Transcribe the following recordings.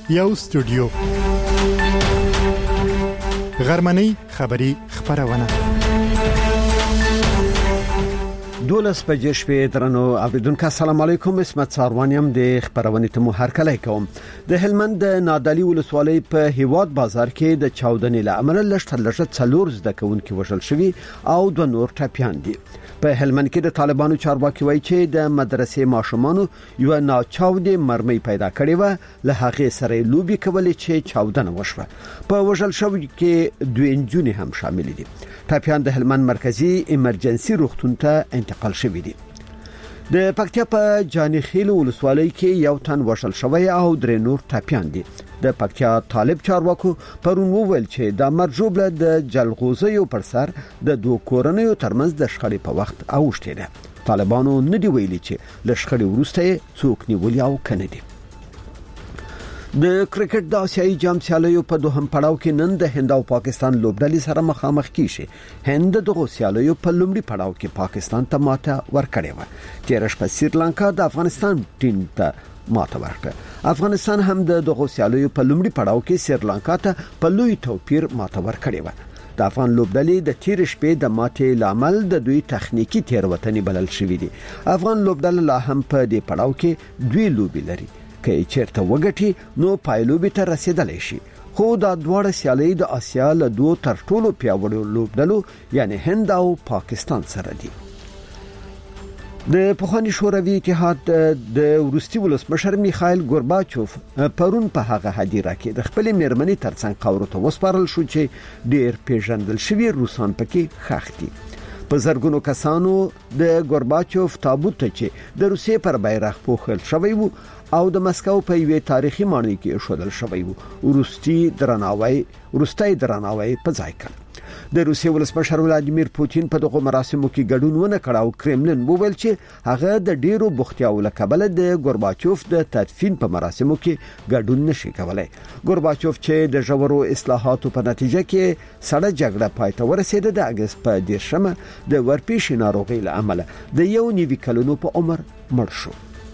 یو استودیو غرمنۍ خبری خبرونه 12 بجې شپې درنو اوریدونکو السلام علیکم. اسمت ساروانیم د خبرونې ته مو هرکلی کوم. د هلمند نادعلي ولسوالۍ په هیواد بازار کې د چاودنې لامل لږ څلور زده کوونکي وژل شوي او دوه نور ټپيان دي. په هلمند کې د طالبانو چارواکي وایي چې د مدرسې ماشومانو یو ناچاودې مرمۍ پیدا کړې و، له هغه سره لوبي کولې چې چاودنه وشوه. په وژل شوو کې دوه انجونې هم شامل دي. ټپيان د هلمند مرکزی ایمرجنسي روغتون ته انتقال شوي دي. د پکتیا په جانیخیل ولسوالۍ کې یو تن وژل شوی او درې نور ټپيان دي. د پکتیا طالب چارواکو پرون وویل چې د مرجوبله د جلغوزیو پر سر د دوه کورنیو ترمنځ د شخړې په وخت اوښتې ده. طالبانو نه دی ویلي چې له شخړې وروسته څوک نیولي او کنه دي. د کرکټ د آسیایي جام سیالیو په دوهم پړاو کې نن د هند او پاکستان لوبډلې سره مخامخ کیږي. هند د سیالیو په لومړي پړاو کې پاکستان ته ماته ورکړې و. تیر شپه سریلانکا د افغانستان ټیم ته ماته ورکړه. افغانستان هم د سیالیو په لومړي پړاو کې سریلانکا ته په لوی توپیر ماته ورکړې و. د افغان لوبډلې د تیر شپې د ماتې لامل د دوی تخنیکی تیروتنې بلل شوې دي. افغان لوبډله لا هم په دې پړاو کې دوی لوبي لري. که چیرته وګټي نو پایلوبي ته رسیدلی شي. خو دا دواړه سیالي د آسیا له دوه تر ټولو پیاوړو لوبډلو یعنی هند او پاکستان سره دي. د پخوانی شوروي اتحاد د روسي ولسمشر میخائیل گورباچوف پرون په هغه هدیره کې د خپل میرمنې ترڅنګ خاورو ته وسپارل شو چې ډیر پیژندل شوی روسان پکې ښخ دي. په زرګونو کسانو د گورباچوف تابوت ته چې د روسیې پر بیرغ پوښل شوی وو او د مسکو په یوه تاریخي ماڼۍ کې شودل شوی وو. وروستي درناوی په ځای کړ. د روسیې ولسمشر ولادیمیر پوتین په دغه مراسمو کې ګډون ونه کړ او کرملین وویل چې هغه د ډیرو بوختیاو له کبله د گورباچوف د تدفین په مراسمو کې ګډون نشي کولای. گورباچوف چې د ژورو اصلاحاتو په نتیجه کې سړه جګړه پای ته ورسېده، د اگست په 10 د ورپېښې ناروغۍ له امله د 1.9 کلونو په عمر مړ شو.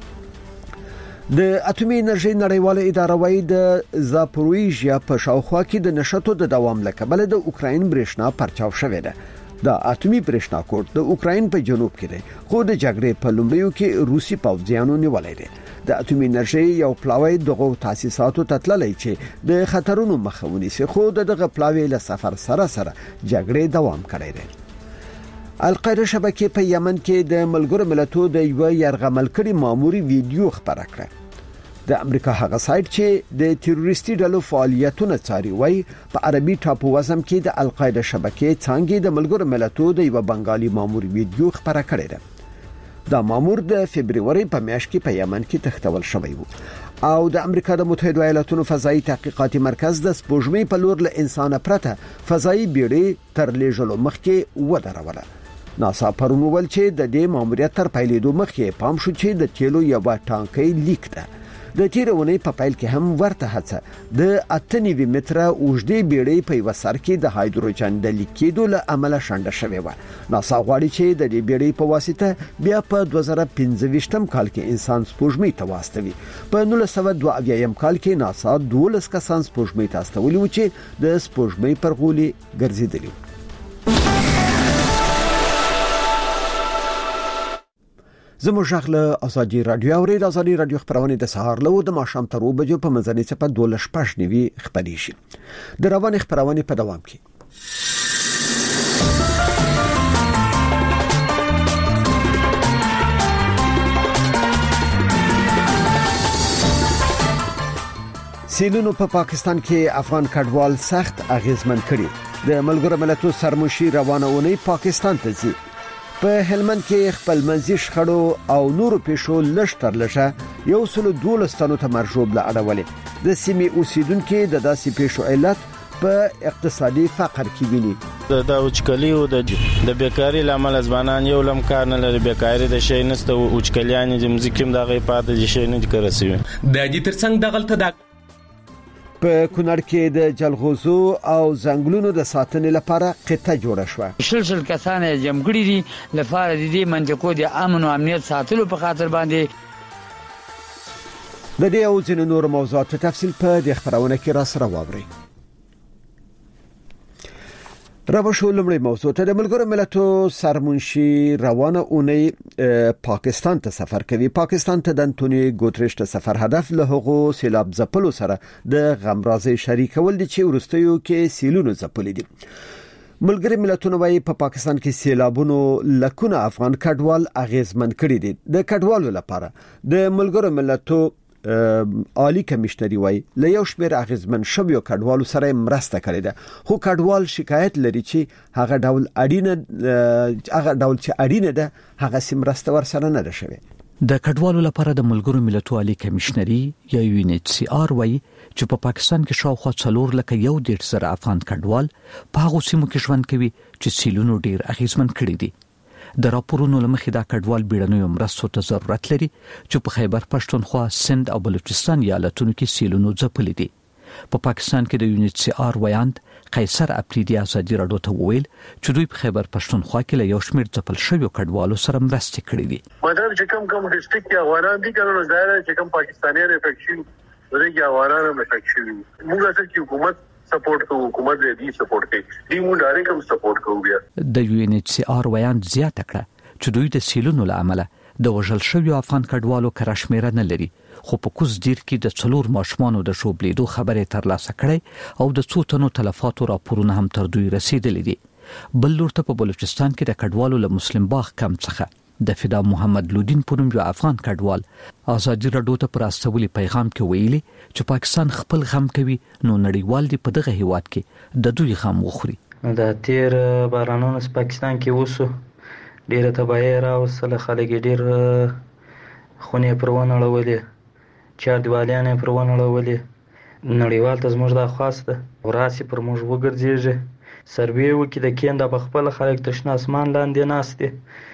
د اټومي انرژي نړیواله اداره وايي د زاپورویژیا په شاوخوا کې د نشټو د دوام لکبل د اوکراین برېښنا پرچاو شوې ده. د اټومي برېښنا کوډ د اوکراین په جنوب کې دی، خو د جګړې په لومړیو کې روسي پوځیانو نیولې دي. د اټومي انرژي یو پلاوی دغه تاسیساتو تتللی چې د خطرونو مخه ونیسي، خو دغه پلاوی له سفر سره جګړې دوام کړی دی. القاعده شبکې په یمن کې د ملګرو ملتونو د یو يرغمل کړي ماموري ویډیو خبره کړه. د امریکا هغه سایت چې د تروریستي ډلو فعالیتونه څاري وایي په عربي ټاپو وزم کې د القاعده شبکې څنګه د ملګرو ملتونو د یو بنگالي مامور ویډیو خبره کړې ده. دا مامور د فبرवरी په میاشت کې په یمن کې تښتول شوی وو او د امریکا د متحده ایالاتونو فضائي تحقیقاتي مرکز د سپوږمۍ په لور له انسان پرته فضائي بیړۍ تر لیږلو مخکې ودروله. ناسا پرون وویل چې د دې ماموریت تر پیلېدو مخکې پام شو چې د تیلو یو ټانکۍ لیک ده. د تیرونې په پیل کې هم ورته هڅه د 98 متره اوږدې بیړۍ په یو سر کې د هایدروجن د لیکېدو له امله شنډه شوې و. ناسا غواړي چې د دې بیړۍ په واسطه بیا په 2025 کال کې انسان سپوږمۍ ته واستوي. په 1922 کال کې ناسا 12 کسان سپوږمۍ ته استولي و چې د سپوږمۍ پر غولي ګرځیدلی. زموږ له ازادي رادیو او د ازادي رادیو خبرونه د سهار له د ماښام تر 2 بجو په منځنۍ چپه 12:15 خبرې شي. د روان خبرونه په دوام کې سیلونو په پاکستان کې افغان کډوال سخت اغیزمن کړي. د ملګرو ملتونو سرمشر روانونه پاکستان ته ځي. په هلمند کې خپل منځي شخړو او نورو پیښو لشتر لشه 112 تنو ته مرجوب له اړولې. د سیمې اوسیدونکو د داسې پیښو علت په اقتصادي فقر کې ویني. د اوچکلی او د بیکاری لامل ځوانان یو لم کار نه لري، بیکاری د شي نسته او اوچکلیان د مزکم د غیپات د شي نه کړسوي. د دې ترڅنګ د غلطه د په کونړ کې د جلغوزو او ځنګلونو د ساتنې لپاره قطه جوړه شوه. شل کسان جمګړي دي لپاره د دې منطقو د امن او امنیت ساتلو په خاطر باندې. د دې او ځینو نور موضوعات په تفصیل په دې خبرونه کې را سره واورئ. رابشو لمړی موضوع ته د ملګرو ملتونو سرمنشي روانه اونۍ پاکستان ته سفر کوي. پاکستان ته د انټونیو ګوتریش ته سفر هدف له هغو سیلاب ځپلو سره د غمرازۍ شریکول دي چې ورستیو کې سیلونو ځپلي دي. ملګري ملتونه وايي په پاکستان کې سیلابونو لکونه افغان کډوال اغیزمن کړي دي. د کډوالو لپاره د ملګرو ملتونو عالی کمشنري وايي له یو شمېر اغیزمن شویو کډوالو سره مرسته کړې ده، خو کډوال شکایت لري چې هغه ډول چې اړینه ده هغه سمرسته ورسره نه ده شوی. د کډوالو لپاره د ملګرو ملتونو عالی کمشنري یا UNHCR وايي چې په پاکستان کې شاوخوا 4,110,000 افغان کډوال په هغو سیمو کې ژوند کوي چې سیلونو ډیر اغیزمن کړي دي. د راپورونو لمخې دا کډوال بیړنیو مرستو ته ضرورت لري چې په خیبر پښتونخوا، سند او بلوچستان ایالتونو کې سیلونو ځپلي دي. په پاکستان کې د UNHCR ویاند قیصر اپریدي ازادي راډیو ته وویل چې دوی په خیبر پښتونخوا کې له یو شمېر ځپل شویو کډوالو سره مرستې کړې دي. مطلب چې کوم ډیسټریکټ کې افغانان دي کنه ظاهر چې کوم پاکستانیان افیکشن ورته افغانان افیکشن موږ چې حکومت سپورټ کوو، حکومت دې سپورټ کوي، دې موږ ډایرکټ هم سپورټ کوو. بیا د UNHCR ویاند زیاته کړه چې دوی د سیلونو لامل د وژل شویو افغان کډوالو کراشمیره نه لري، خو په کوز دیر کې د 4 ماشومانو د شوبلیدو خبره ترلاسه کړي او د 2 تنو تلفاتو راپورونه هم تر دوی رسیدلي دي. بل لور ته په بلوچستان کې د کډوالو له مسلم باغ کم څخه د فدا محمد لودین پونم یو افغان کډوال ازادي راډیو ته پر استولي پیغام کې ویلي چې پاکستان خپل غم کوي نو نړیوال دی په دغه هیواد کې د دوی غم وخوري. د تیر بارانونو په پاکستان کې وسو ډیره تباہی راوصله، خلک ډیر خونې پرونه لولې، چار دیوالیانې پرونه لولې. نړیوال ته زموږ د خاصه وراسي پر موږ وګرځيږي سروي وکي د کینده په خپل خلک تشنا اسمان لاندې ناشته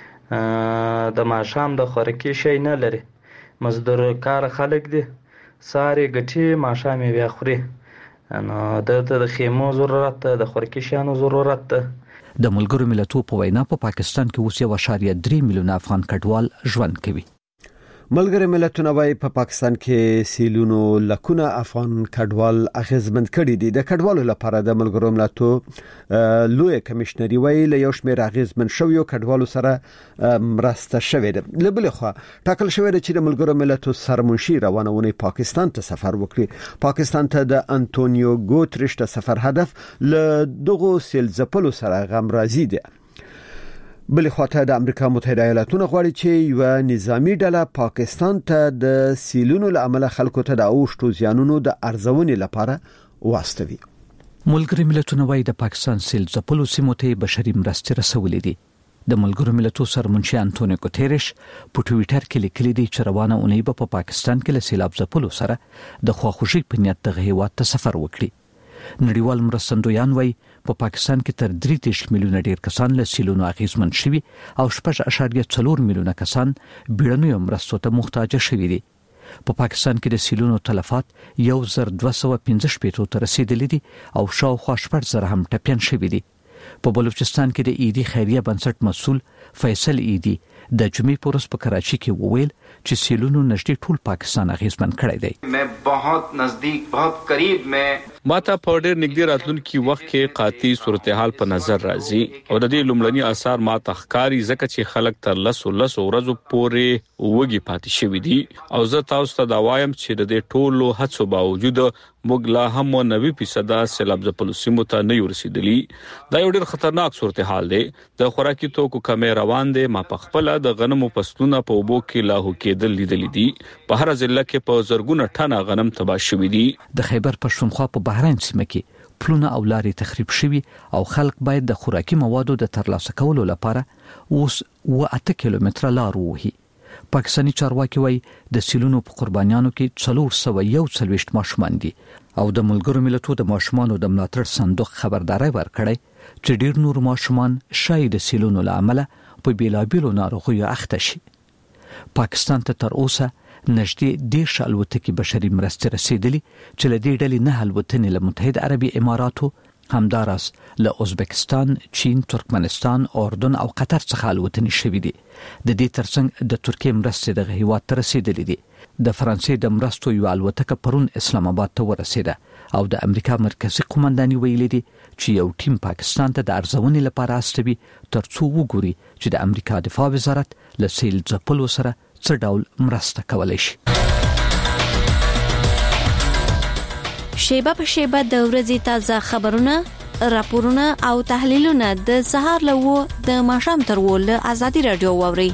د ماشام د خورکی شي نه لري، مزدور کار خلک دي ساري ګټي ماشامې بیا خوري، نو د خیمو ضرورت، د خورکی شانو ضرورت. د ملګرو ملتونو په وینا په پاکستان کې اوس 1.3 میلیون افغان کډوال ژوند کوي. ملګري ملتونه وايي په پاکستان کې سیلونو لکونه افغان کډوال اغیزمن کړي دي. د کډوالو لپاره د ملګرو ملتونو لوی کمشنري وايي له یو شمېر اغیزمن شویو کډوالو سره مرسته شوې ده. له بل خوا ټاکل شوې ده چې د ملګرو ملتونو سرمنشي روانه اونۍ پاکستان ته سفر وکړي. پاکستان ته د انټونیو ګوتریش ته سفر هدف له دغو سیل ځپلو سره غمرازي ده. بل خواته د امریکا متحده ایالاتونو غواړي چې یو نظامی ډله پاکستان ته د سیلونو لامل خلکو ته د اوښتو زیانونو د ارزونې لپاره واستوي. ملګري ملتونه وايي د پاکستان سیل ځپلو سیمو ته بشري مرستې رسولې دي. د ملګرو ملتونو سرمنشي انټونیو ګوتریش په ټوئیټر کې لیکلي دي چې روانه اونۍ په پاکستان کې له سیلاب ځپلو سره د خواخوږي په نیت د هیواد ته سفر وکړي. نړیوال مرستندویان وايي په پاکستان کې تر 3 میلیونه ډیر کسان له سیلونو اغیزمن شوي او 6.4 میلیونه کسان بیړنیو مرستو ته محتاج شوي دي. په پاکستان کې د سیلونو تلفات 1215 ته رسیدلي دي او شاوخوا 8,000 هم ټپيان شوي دي. په بلوچستان کې د ایدی خیریه بنسټ مسؤل فیصل ایدی د جمعې پورس په کراچي کې وویل چې سیلونو نږدې ټول پاکستان اغیزمن کړی دی. मैं बहुत नजदीक बहुत करीब में ماته په ډېر نږدې راتلونکي وخت کې قاطع صورتحال په نظر راځي او د دې لومړني آثار ماته ښکاري ځکه چې خلک تر لسو ورځو پورې وږي پاتې شوي دي او زه تاسو ته دا وایم چې د دې ټولو هڅو باوجود موږ لا هم 90% سیلاب ځپلو سیمو ته نه ورسېدلي. دا یو ډېر خطرناک صورتحال دی. د خوراکي توکو کمې روان دي. ما په خپل د غنمو پسونه په اوبو کې لاهو کېدل لیدلې دي. په هر ضلع کې په زرګونه ټنه غنم تباه شوي دي. د خیبر پښتونخوا په بهرین سیمه کې پلونه او لارې تخریب شوي او خلک باید د خوراکي موادو د ترلاسه کولو لپاره اوس 8 کیلومتره لار ووهي. پاکستاني چارواکي وايي د سیلونو په قربانیانو کې 441 ماشومان دي او د ملګرو ملتونو د ماشومانو د ملاتړ صندوق خبرداري ورکړي چې ډیر نور ماشومان شاید د سیلونو لامل په بیلابیلو ناروغیو اخته شي. پاکستان ته تر اوسه نږدې 10 الوتکې بشري مرستې رسیدلي چې له دې ډلې 9 الوتنې له متحده عربي اماراتو، همداراز له ازبکستان، چین، ترکمنستان، اردن او قطر څخه الوتنې شوې دي. د دې ترڅنګ د ترکیه مرستې د هیواد ته رسیدلې دي. د فرانسې د مرستو یو الوتکه پرون اسلام آباد ته ورسېده او د امریکا مرکزی قومنداني ویلي دي چې یو ټیم پاکستان ته د ارزونې لپاره استوي ترڅو وګوري چې د امریکا دفاع وزارت له سیل ځپلو سره څه ډول مرسته کولی شي. شیبه په شیبه د ورځې تازه خبرونه، راپورونه او تحلیلونه د سهار له 9 د ماښام تر 10 له آزادي رادیو واوري.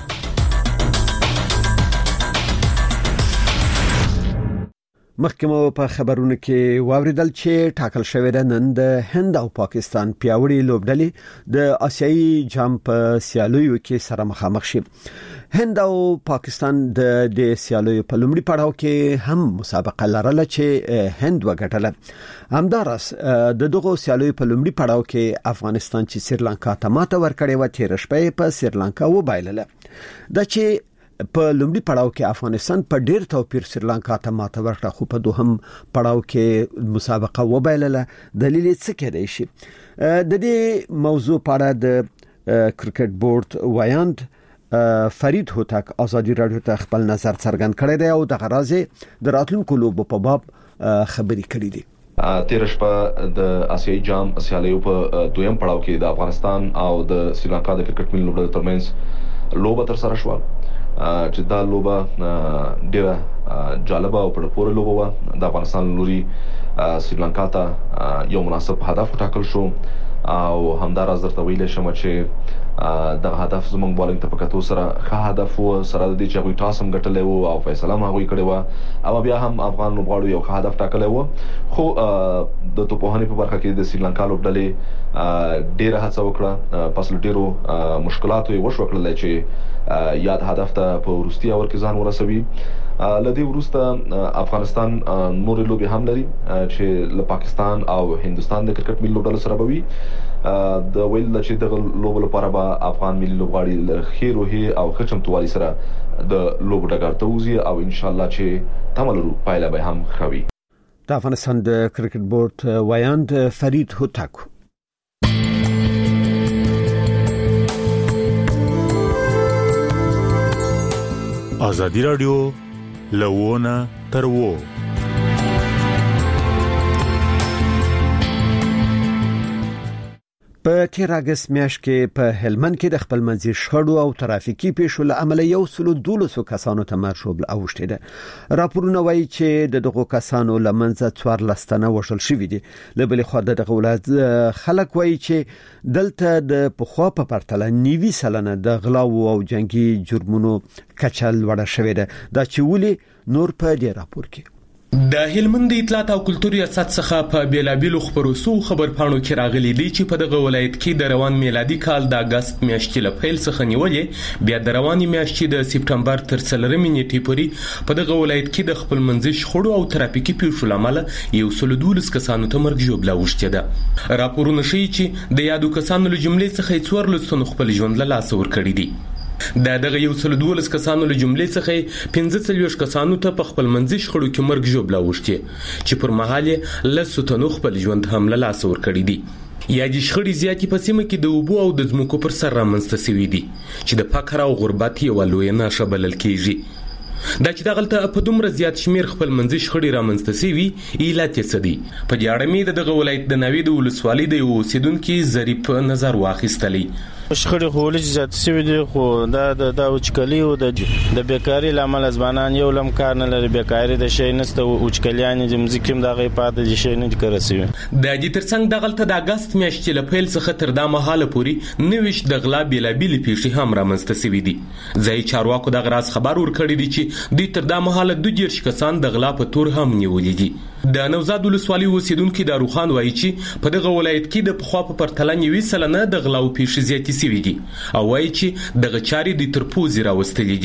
مخکمه په خبرونه کې واوریدل چې ټاکل شوې ده نن د هند او پاکستان پیاوړي لوبډلې د آسیایي جام په سیالیو کې سره مخامخ شي. هند او پاکستان د سیالیو په لومړي پړاو کې هم مسابقه لرله چې هند وګټله. همدارس د دغه سیالیو په لومړي پړاو کې افغانستان چې سریلانکا ته ماته ورکړې و تیر شپه په سریلانکا وبایلله. د چې په لومړي پړاو کې افغانستان په ډیر توپیر سریلانکا ته ماته ورکړه خو په دوهم پړاو کې مسابقه وبایلله. دلیل څه کېدای شي؟ د دې موضوع په اړه د کرکټ بورډ وایاند فرید هوتک آزادي رادیو ته خپل نظر څرګند کړی دی او د غرازه د راتلونکو لوبو په باب خبري کړې دي. تیر شپه د آسیایي جام سیالیو په دویم پړاو کې د افغانستان او د سریلانکا د کرکټ ملي لوبډلو ترمنځ لوبه تر سره شو چې دا لوبه ډیره جالبه او په پوره لوبه و. د افغانستان لوري سریلانکا ته یو مناسب هدف ټاکل شو او همدارس درته ویل شم چې د هدف زمونږ بالنګ ته پکاتو سره ښه هدف و سره د دې چې هغوی ټاس هم ګټلی و او فیصله هم هغوی کړې وه او بیا هم افغان لوبغاړو یو ښه هدف ټاکلی و. خو د توپوهنې په برخه کې د سریلانکا لوبډلې ډیره هڅه وکړه، پس له ډیرو مشکلاتو یې وشوکړلی چې یاد هدف ته په وروستي اور کې ځان ورسوي. لدې وروسته افغانستان نورې لوبې هم لري چې له پاکستان او هندستان د کرکټ ملي لوبډلو سره به وي. د ویل چې دغه لوبو لپاره به افغان ملي لوبغاړي له ښې روحیې او ښه چمتووالي سره د لوبو ډګر ته وځي او انشاءالله چې تمه لرو پایله به هم ښه وي. د افغانستان د کرکټ بورډ وایاند فرید هوتک. آزادي رادیو لونه تر وو. په تیر اگست میاشت کې په هلمند کې د خپلمنځي شخړو او ترافیکي پیښو له امله 112 کسانو ته مرګ شوبل اوښتي ده. راپورونه وایي چې دغه کسانو لمنځه 14 تنه وشل شوې دي. لبلې خو دغه ولایت خلک وایي چې دلته د پخوا په پرتله 90% د غلاو او جنگي جرمونو کچل وړه شوې ده. دا چې ولي نور په دې راپور کې د هلمند اطلاعات او کلتور ریاست څخه په بیلابیلو خبرسو خبرپاڼو کې راغلي دي چې په دغه ولایت کې د روان میلادي کال د اگست میاشتې له پیل څخه نیولې بیا د رواني میاشتې د سپټمبر تر 3 نیټې پورې په دغه ولایت کې د خپلمنځي شخړو او ترافیکي پیښو لامل 112 کسانو ته مرګ ژوبله اوښتې ده. راپورونه ښیي چې د یادو کسانو له جملې څخه 14 تنو خپل ژوند له لاسه ورکړي دي. دغه 112 کسانو له جملې څخه 15 کسانو ته په خپل منځي شخړو کې مرګ ژوبله اوښتې چې پر مهال له تنو خپل ژوند هم له لاسه ورکړي دي. یا د شخړې زیاتې په سیمه کې د اوبو او د ځمکو پر سر رامنځته شوي دي چې د فقر او غربت یوه لویه نښه بلل کېږي. دا چې دغلته په دومره زیات شمیر خپل منځي شخړې رامنځته شوي علت یې څه دی؟ په دې اړه مې دغه ولایت د ناوې د ولسوالۍ د یو اوسیدونکي ظریف نظر واخیستلی. شخړې خو ولې زیات شوي دي خو دا وچکلي او د بیکاري له امله ځوانان یو لم کار نه لري. بیکاري د شی نسته، وچکلیانې د مځکې هم دغه پاتې دي شی نه دي کړی شوي. د دې ترڅنګ دغلته د اګست میاشتې له پیل څخه تر دا مهاله پورې 90 د غلا بیلابیلې پیښې هم رامنځته شوي دي. ځایي چارواکو دغه راز خبر ورکړی دی چې دوی تر دا مهاله 12 کسان د غلا په تور هم نیولي دي. د نوزاد ولسوالۍ اوسیدونکي داروخان وایي چې په دغه ولایت کې د پخوا په پرتله 90% د غلاو پیښې زیاتې شوي دي او وایي چې دغه چارې د تر پوزې راوستلې دي.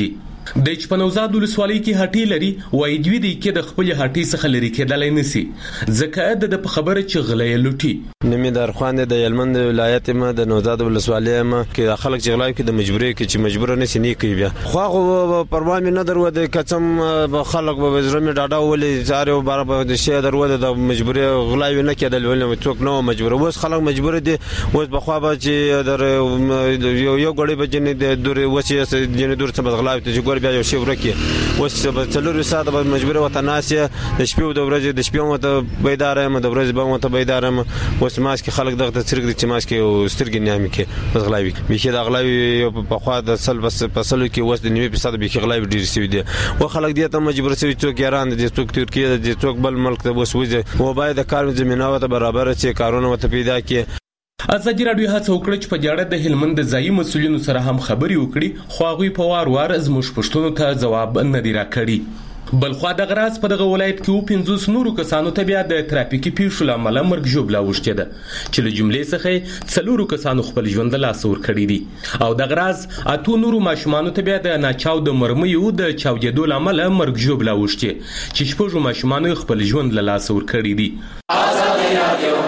د چپنوزاد ولسوالۍ کې هټۍ لري وایي دوی د کې د خپل هټۍ څخه لري کېدلای نسی ځکه د خبره چې غلې لوټي نمي درخوان د هلمند ولایت ما د نوزاد ولسوالۍ ما کې خلک چې غلاوي کې د مجبوري کې چې مجبور نه سي نه کوي بیا خو پروا مې نه درو د کچم خلک به زرمه ډاډا ولې زارو بار د شي درو د مجبوري غلاوي نه کېدل ولې څوک نو مجبور وس خلک مجبور دي وس بخوا به چې در یو غړي به جن د دور وسه جن دور څه غلاوي ته ګور بیا یو شی ورکی وس څلور ساعت به مجبور وته ناسه د شپې د ورځې د شپې مته بیدار یم د ورځې به مته بیدار یم وس ماس کې خلک دغه څرګ دي چې ماس کې سترګې نیامي کې بس غلاوي به د غلاوي په خوا د سل بس فصلو کې وس د 90% به غلاوي ډیر سوي دي او خلک دي ته مجبور سوي څوک ایران دي څوک ترکیه دي څوک بل ملک ته وس وځي او باید د کار زمينه وته برابر چې کارونه وته پیدا کړي. ازادي رادیو هڅه وکړه چې په جاړه د هلمند د ځایي مسولینو سره هم خبري وکړي خو هغوی په وار زموږ پښتنو ته جواب نه دی راکړی. بلخوا د غراس په دغه ولایت کې 50 نورو کسانو ته بیا د ترافیکي پیښو لامل مرګ ژوبلا وشته ده چې له جملې څخه څلورو کسانو خپل ژوند له لاسه ورکړی دي او د غراس اته نورو ماشومانو ته بیا د ناچاو د مرمیو د چاودېدو لامل مرګ ژوبلا وشته چې شپږ ماشومان خپل ژوند له لاسه ورکړی دي. ازادي رادیو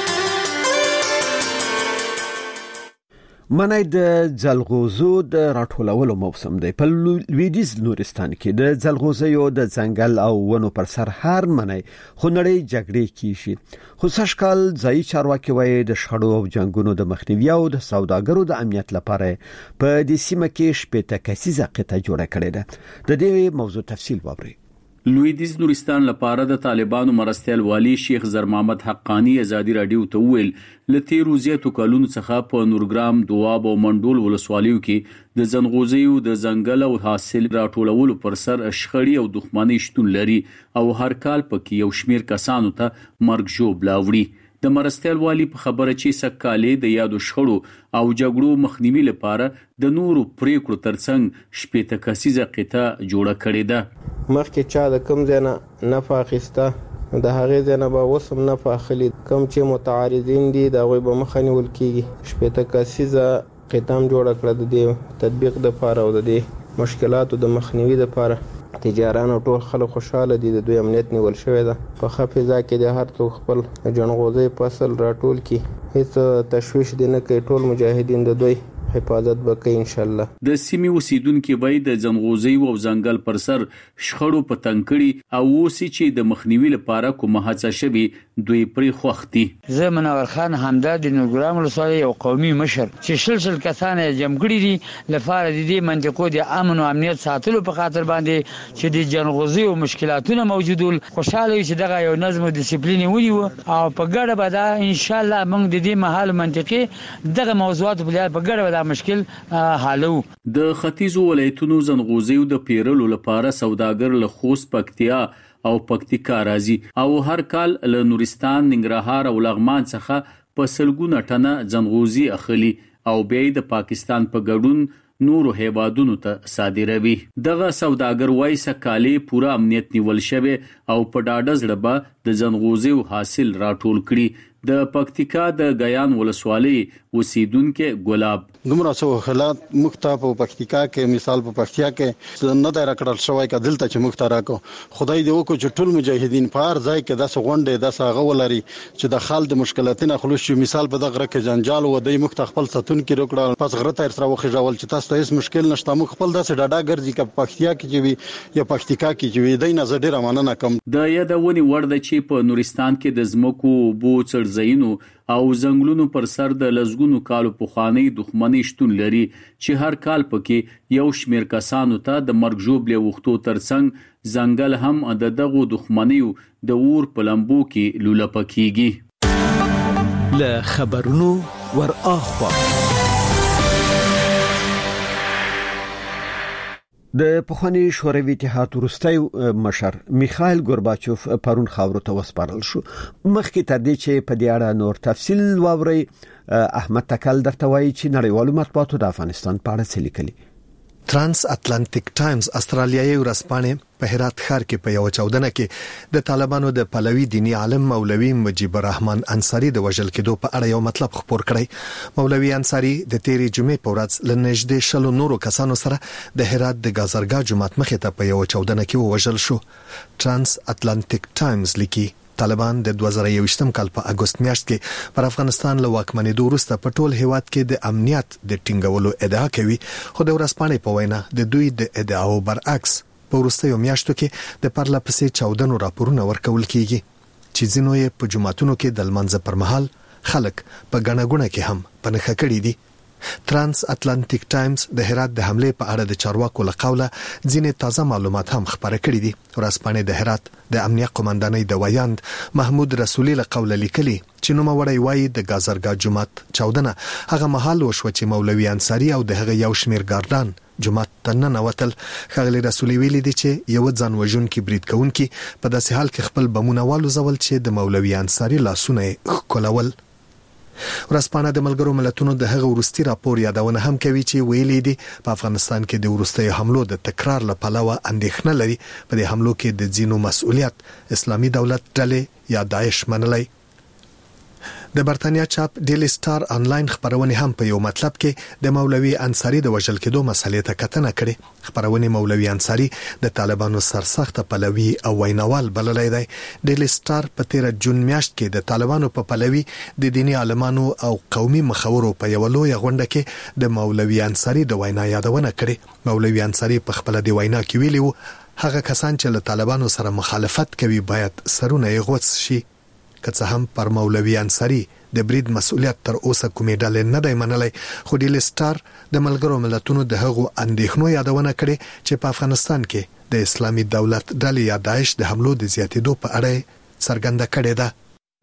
منای د جلغوزو د راټولولو موسم دی په لویدیز نورستان کې د جلغوزیو د ځنګل او ونو پر سر هر منای خو نړۍ جګړې کیږي خو سشکال ځای چارواکي وایي د شخړو او جنگونو د مخنیوي او د سوداګرو د امنیت لپاره په دې سیمه کې شپږ کسیزه قطه جوړه کړې ده. د دې موضوع تفصیل وابرئ. لویدیز نورستان لپاره د طالبانو مرستیال والی شیخ زر محمد حقانی ازادي رادیو ته ویل لته روزیاتو کالونو څخه په نورګرام دواب او منډول ولسوالیو کې د زنغوزیو د ځنګل او حاصل راټولولو پر سر شخړې او دښمنۍ شتون لري او هر کال پکې یو شمیر کسانو ته مرګ ژوبلا وړي. د مرستیال والی په خبره چې سکهاله د یادو شخړو او جګړو مخنیوي لپاره د نورو پریکړو ترڅنګ شپږ کسیزه قطه جوړه کړې ده. مخکې چا د کم ځای نه نفع اخیسته د هغې ځای نه به اوس هم نفع اخلي کم چې متعارضین دي د هغوی به مخه نیول کېږي. شپږ کسیزه قطه هم جوړه کړه د دې تطبیق دپاره او د دې مشکلاتو د مخنیوي دپاره. تجاران او ټول خلک خوشاله دي د دوی امنیت نیول شوی ده په ښه فضا کې د هر څوک خپل جنغوزي فصل راټول کړي هیڅ تشویش دي نه کوي ټول مجاهدین د دوی حفاظت وکړي ان شاء الله. د سیمې اوسیدونکو وای د زنغوزي او ځنګل پر سر شخړو په تنکړي او اوسې چې د مخنیوي لپاره کومه هڅه شوي دوی پرې خوختي. زه منور خان همداد د نورګرام ولسوالۍ یو قومي مشر چې شل کسان جمع دي لپاره د دې منطقو د امن او امنیت ساتلو په خاطر باندې چې د جنغوزي او مشکلاتونه موجودول خوشاله چې دغه یو نظم او ډیسپلین ونیو او په ګډه به دا ان شاء الله موږ د دې محل منطقي دغه موضوعات په ګډه مشکل حالو. د ختیځو ولایتونو زنغوزیو د پیرلو لپاره سوداګر له خوست پکتیا او پکتیکا راځي او هر کال له نورستان ننګرهار او لغمان څخه په سلګونه ټنه زنغوزي اخلي او بیا د پاکستان په ګډون نورو هیوادونو ته صادروي. دغه سوداګر وایي سکهاله پورا امنیت نیول شوی او په ډاډه زړه به د زنغوزیو حاصل راټول کړي. د پکتیکا د غیان ولسوالۍ اوسیدونکو ګلاب دومره څو حالات مختلف په پکتیکا کې مثال په پکتیا کې نه دا راکړل شوی کدل ته چې مختراکو خدای دې وکړي چې ټول مجاهدین په هر ځای کې داسې غونډې داسې غولري چې د خال د مشکلاتونو خلوص شي. مثال په دغه کې جنجال و د مختخپل ستون کې روکړه پس غره تر سره وخیژول چې تاسو ته هیڅ مشکل نشته مخ خپل داسې ډاډا ګرځي چې پکتیا کې چې وي یا پکتیکا کې چې وي دای نه زړه رمانه کم. د یادونی ورده چې په نورستان کې د زمکو بو څړځینو او زنګلونو پر سر د لزګونو کالو پخوانی دښمنۍ شتون لري چې هر کال پکې یو شمیر کسانو ته د مرګ ژوبلې وختو ترڅنګ ځنګل هم د دغو دښمنیو د اور په لمبو کې لوله پکېږي. له خبرونو ور اخوا د پخوانی شوروي اتحاد وروستي مشر میخائیل گورباچوف پرون خاورو ته وسپارل شو. مخکې تر دې چې په دې اړه نور تفصیل واوري احمد تکل درته وایي چې نړیوالو مطبوعاتو د افغانستان په اړه څه لیکلي. ترانس اتلانټیک ټایمز استرالیایي ورځپاڼه په هرات ښار کې په یو چاودنه کې د طالبانو د پلوي دینی عالم مولوي مجيب الرحمن انصاری د وژل کېدو په اړه یو مطلب خبر کړی. مولوي انصاری د تیری جمعې په ورځ لنږدې شلو نورو کسانو سره د هرات د گازرګا جماعت مخې ته په یو چاودنه کې وژل شو. ترانس اتلانټیک ټایمز لیکي طالبان د 2021م کال په اگست میاشت کې پر افغانستان له واکمنۍ وروسته په ټول هیواد کې د امنیت د ټینګولو ادعا کوي، خو د ورځپاڼې په وینا د دوی د ادعاو برعکس په وروستیو میاشتو کې د پرله پسې چاودنو راپورونه ورکول کیږي چې ځینو یې په جماعتونو کې د لمانځه پر مهال خلک په ګڼه کې هم پنهخه کړي دي. ترانس اتلانټیک ټایمز د هرات د حمله په اړه د چارواکو له قوله ځینې تازه معلومات هم خبره کړي دي. ورځپاڼې د هرات د امنیت قومندانۍ د ویاند محمود رسولي له قوله لیکلي چې نوموړی وایي د گازرګا جماعت چاودنه هغه مهال وشو چې مولوي انصاری او د هغه یو شمیر ګاردان جماعت تنن وتل. خغلی رسولي ویلي دي چې یو ځان وژونکي برید کوونکي په داسې حال کې خپل بمونه والوزول چې د مولوي انصاری لاسونه کولول. ورځپاڼه د ملګرو ملتونو د هغه ورستي راپور یادونه هم کوي چې ویلي دي په افغانستان کې د ورستي حملو د تکرار لپاره اندېښنه لري. په دې حملو کې د ځینو مسؤلیت اسلامي دولت ډلې یا داعش منلای. د برتانیا چاپ ډیلی سٹار آنلاین خبرونه هم په یو مطلب کې د مولوي انصاری د وژل کېدو مسلې ته کتنه کړې. خبرونه مولوي انصاری د طالبانو سرسخت پلوي او ویناوال بللی دی. ډیلی سٹار په 13 جون میاشت کې د طالبانو په پلوي د دینی عالمانو او قومي مخورو په یو لوی غونډه کې د مولوي انصاری د وینا یادونه کړې. مولوي انصاری په خپل د وینا کې ویلي هغه کسان چې له طالبانو سره مخالفت کوي باید سرونه یې غوڅ شي. که څه هم پر مولوي انصاری د برید مسؤلیت تر اوسه کومې ډلې نه دی منلی، خو ډیلی سٹار د ملګرو ملتونو د هغو اندېښنو یادونه کړې چې په افغانستان کې د اسلامي دولت ډلې یا داعش د حملو د زیاتېدو په اړه څرګنده کړې ده.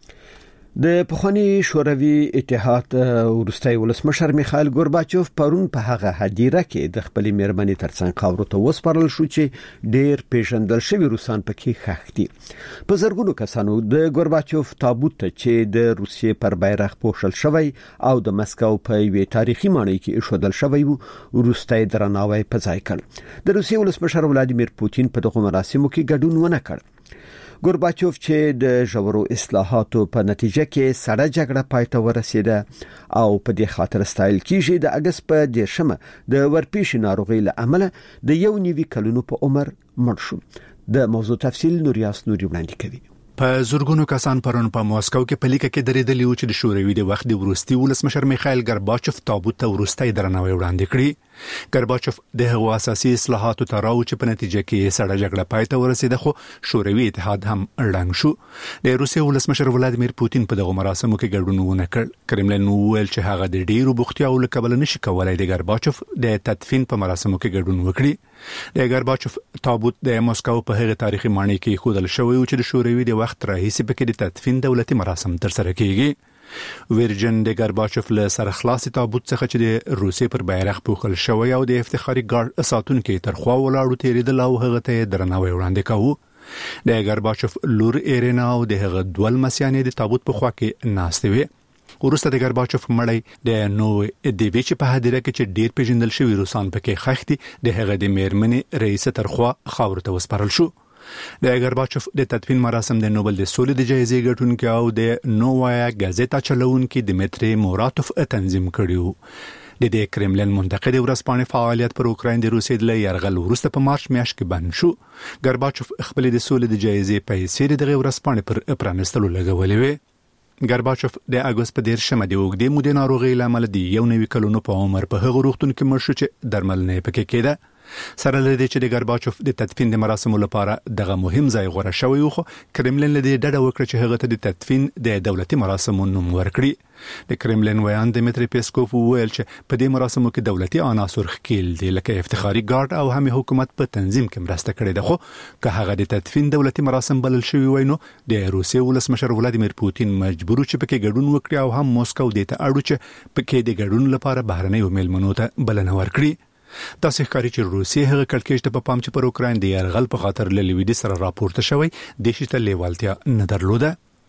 د پخوانی شوروي اتحاد ورستای ولسمشر میخائیل گورباچوف پرون په هغه هدیره کې د خپل میرمنې ترڅنګ خاورو ته وسپارل شو چې ډیر پیژندل شوی روسان پکې ښخ دي. په زرګونو کسانو د گورباچوف تابوت چې د روسیې پر بیرغ پوښل شوی او د مسکو په یوې تاریخي ماڼۍ کې ایښودل شوی وو ورستای درناوی په ځای کړ. د روسیې ولسمشر ولادیمیر پوتین په دغه مراسمو کې ګډون ونه کړ. گورباچوف چې د ژورو اصلاحاتو په نتیجه کې سړه جګړه پای ته ورسېده او په دې خاطر ستایل کیږي د اگست په 10مه د ورپېښې ناروغۍ له امله د 1.9 کلونو په عمر مړ شو. د موضوع تفصیل نوریاس نوري وړاندې کوي. په زورګونو کسان پرون په ماسکو کې په لیکه کې درېدلی و چې د شوروي د وخت د ورستي ولسمشر میخائیل گورباچوف تابوت ته ورستي درناوی وړاندې کړی. گورباچوف د هغو اساسي اصلاحاتو ته راو چې په نتیجه کې سړه جګړه پای ته ورسېده، خو شوروي اتحاد هم اړنګ شو. د روسیې ولسمشر ولادیمیر پوتین په دغه مراسمو کې ګډون ونه کړ. کرملین وویل چې هغه د ډیرو بوختیاو له کبله نشي کولای د گورباچوف د تدفین په مراسمو کې ګډون وکړي. د گورباچوف تابوت د ماسکو په هغه تاریخي ماڼۍ کې خودل شوی و چې د شوروي د وخت راهیسې پکې د تدفین دولتي مراسم ترسره کیږي. ورجن د گورباچوف له سرخلاصي تابوت څخه چې د روسیې پر بیرغ پوښل شوی او د افتخاري ګارد ساتونکو ترخوا ولاړو تیریدل او هغه ته درناوی وړاندې کاوه. د گورباچوف لور ایرینا او د هغه دوه لمسیانې د تابوت په خوا کې ناستې وې. ورسته د گورباچوف مړی د نو د ویچ په هدیره کې چې ډیر پیژندل شوی روسان پکې ښخ دي د هغه د میرمنې رئیس ترخوا خاور ته وسپارل شو. د گورباچوف د تدفین مراسم د نوبل د سولې د جایزې ګټونکي او د نووایا غازیتا چلوونکي دمیتری موراتوف تنظیم کړیو. د دې کرملین منتقد ورځپاڼې فعالیت پر اوکراین د روسیې د یرغل وروسته په مارچ میاشت کې بند شو. گورباچوف خپل د سولې د جایزې پیسې د ورځپاڼې پر پرانستلو لګولې وې. گورباچوف د اگست په 10مه د اوږدې مودې ناروغۍ لامل د 1.9 کلونو په عمر په هغه روغتون کې مړ شو چې درمل نه پکې کېده. سره لدې چې د گورباچوف د تدفین د مراسمو لپاره دغه مهم ځای غوړه شوی و، خو کرملین لدې ډډه وکړه چې هغه ته د تدفین د دولتي مراسمو نوم ورکړي. د کرملین ویان دمیتری پیسکوف وویل چې په دې مراسمو کې دولتي عناصر ښکیل دي لکه افتخاري ګارد او هم حکومت په تنظیم کې مرسته کړې ده، خو که هغه د تدفین دولتي مراسم بلل شوی وای نو د روسیې ولسمشر ولادیمیر پوتین مجبور چې پکې ګډون وکړي او هم موسکو دې ته اړ چې پکې د ګډون لپاره بهرنۍ میلمنو ته بلنه ورکړي. تاسو ښکاري چې روسیې هغه کړکېچ ته په پام چې پر اوکراین د یرغل په خاطر له لویدي سره راپورته شوی د شته لیوالتیا نه درلوده.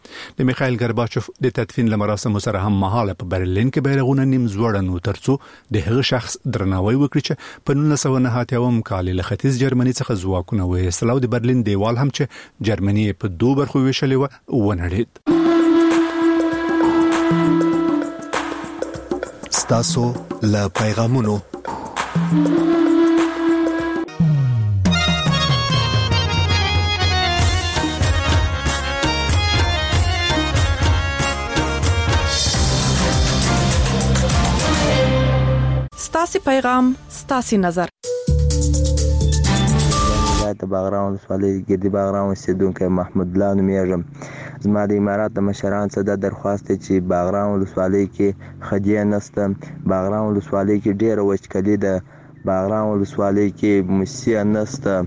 د میخائیل ګرباچوف د تدفین لمراسم سره هم مهاله په برلین کې بیرغونه نیم زوړنو ترڅو د هغه شخص درناوی وکړي چې په 1990 کال له ختیځ جرمني څخه ځواکونه وایستل او د برلین دیوال هم چې جرمني په دوه برخو ویشلې و ونړید. ستاسو له پیغامونو ستاسو پیغام ستاسو نظر. د باغراون ولسوالۍ ګردي باغراون اوسیدونکی محمود الله نومیږم. زما د امارات د مشرانو څخه د درخواست چې باغراون ولسوالۍ کې خدیه نسته. باغراون ولسوالۍ کې ډېره وچکلي ده. باغراون ولسوالۍ کې موسیه نسته.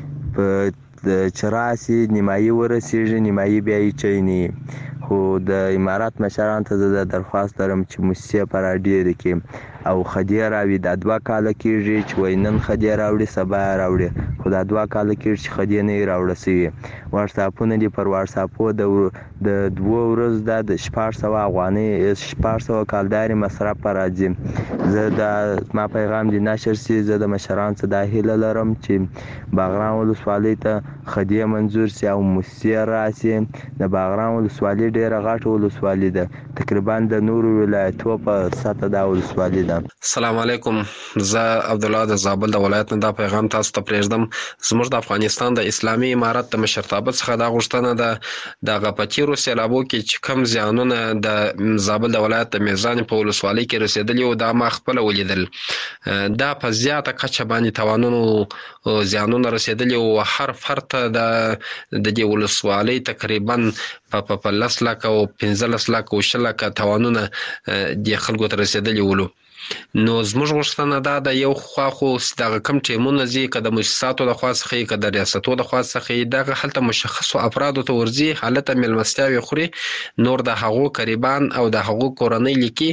په چراسي نیمایي ورسیږي نیمایي بیا یې چینی. خو د امارات مشرانو ته د درخواست لرم چې موسیه پر ډېره کې او خدیه راوي. د 2 کال کېږي چې وینن خدیه راوړي سبا راوړي خو د 2 کال کېږي چې خدیه نه راوړل شي. واتساپونه دي پر واتساپو د 2 ورځې د 1400 افغانۍ 1400 کالداري مصرف راځي. زه د ما پیغام دی نشر سي. زه د مشرانو څخه د هیله لرم چې باغراون ولسوالۍ ته خدیه منظور سي او موسیه راسي. د باغراون ولسوالۍ ډېره غټه ولسوالۍ ده. تقریبا د نورو ولایتونو په سطح د ولسوالۍ ده. السلام علیکم. زه عبدالله د زابل د ولایت نه دا پیغام تاسو ته پرېږدم. زموږ د افغانستان د اسلامي امارت د مشرتابه څخه دا غوښتنه ده د غپچیرو سیلابو کې چې کم زیانونه د زابل د ولایت د میزان په ولسوالۍ کې رسیدلی او دا ما خپل ولیدل. دا په زیاته کچه باندې توانونو زیانونه رسیدلی او هر فرد د دې ولسوالۍ تقریبا په 10 لک او 15 لک او 20 لک توانونه د خلکو ته رسیدلی ولو. نو زموږ غوښتنه دا د یو خوا خو دغه کم ټیمونه ځي که د مؤسساتو د خوا څخه که د ریاستو د خوا څخه دغه هلته مشخصو افرادو ته ورځي هلته میلمستیاوې خوري نور د هغو قریبان او د هغو کورنۍ لیکي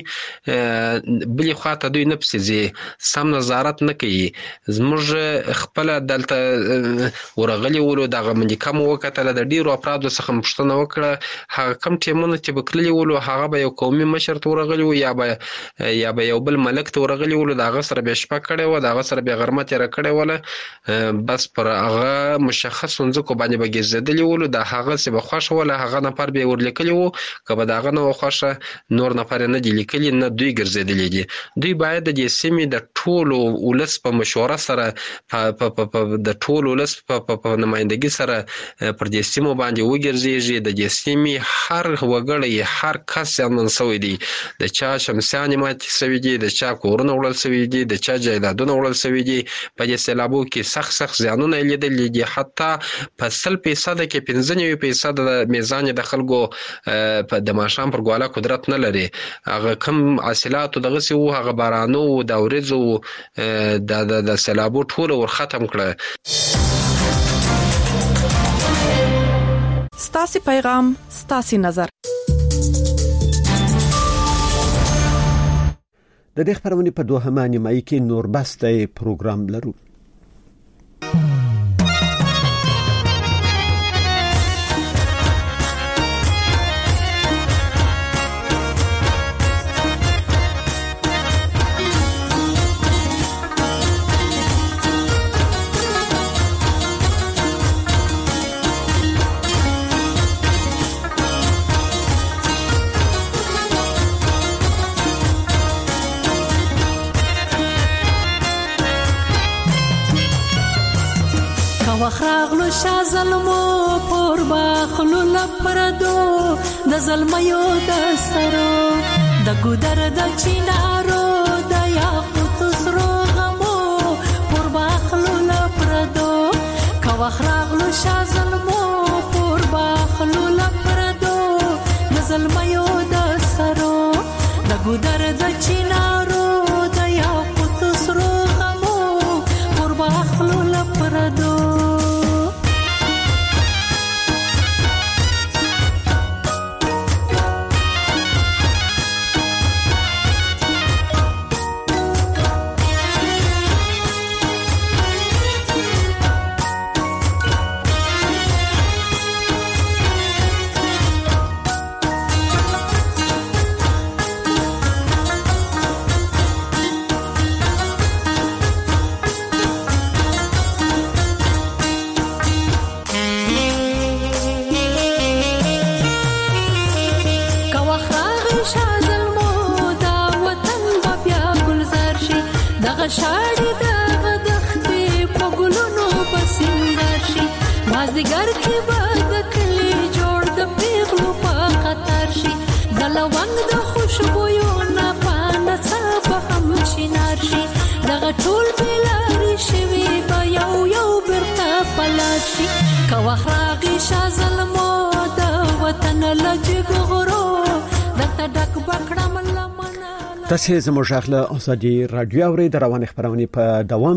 بلې خوا ته دوی نه پسې ځي سم نظارت نه کوي. زموږ خپله دلته ورغلي ولو دغه منډیکه مو وکتله د ډېرو افرادو څخه پوښتنه وکړه هغه کم ټیمونه چې به کللي ولو هغه به یو قومي مشر ته ورغلي وو یا به یو بل ملک ته ورغلی ولو د هغه سره بیا شپه کړې وه د هغه سره بیا غرمه تېره کړې وله بس پر هغه مشخص ځمکو باندې به ګرځېدلي ولو د هغه چې به خوښه وله هغه نفر به یې ورلیکلي وو که به د هغه نه وه خوښه نور نفر یې نه دي لیکلي نه دوی ګرځېدلي دي. دوی باید د دې سیمې د ټولو ولس په مشوره سره د ټول ولس په نمایندګي سره پر دې سیمو باندې وګرځېږي. د دې سیمې هر وګړی هر کس زیانمن شوی دی. د چا شمسیانې ماتې شوي دي د چا کورونه وړل شوي دي د چا جایدادونه وړل شوي دي. په دې سیلابو کې سخت زیانونه یې لیدلي دي. حتی په 100% کې 95% د میزان د خلکو د ماښام پر ګواله قدرت نه لري. هغه کم حاصلاتو دغسې وو هغه بارانو د وریځو د سیلابو ټوله ور ختم کړه. ستاسو پیغام ستاسو نظر. د دې خبرونه په دوهمه نیمایي کې نوربسته پروګرام لرو. وخراغلو شا ظلمو پر باخلو لپردو د ظلمیو د سرو د ګودر د چینارو د یاقوت سرو غمو پر باخلو لپردو کا وخراغلو شا ظلمو پر باخلو لپردو د ظلمیو د سرو د ګودر د چینارو د یاقوت سرو غمو پر باخلو لپردو دغه شاړې دغه دښتې په ګلونو پسینګر شي مازدیګر کې به د کلي جوړ د پیغلو په خطر شي د لونګ د خوشبویو نه پانه څه به هم شینار شي دغه ټول بلاري شوي به یو برته پلار شي که وخت راغی شاه ظلمو د وطن له جګغرو درته ډک بکړم لمنه تاسو زموږ غږ له ازادي رادیو اورئ د روان خبرونه په دوام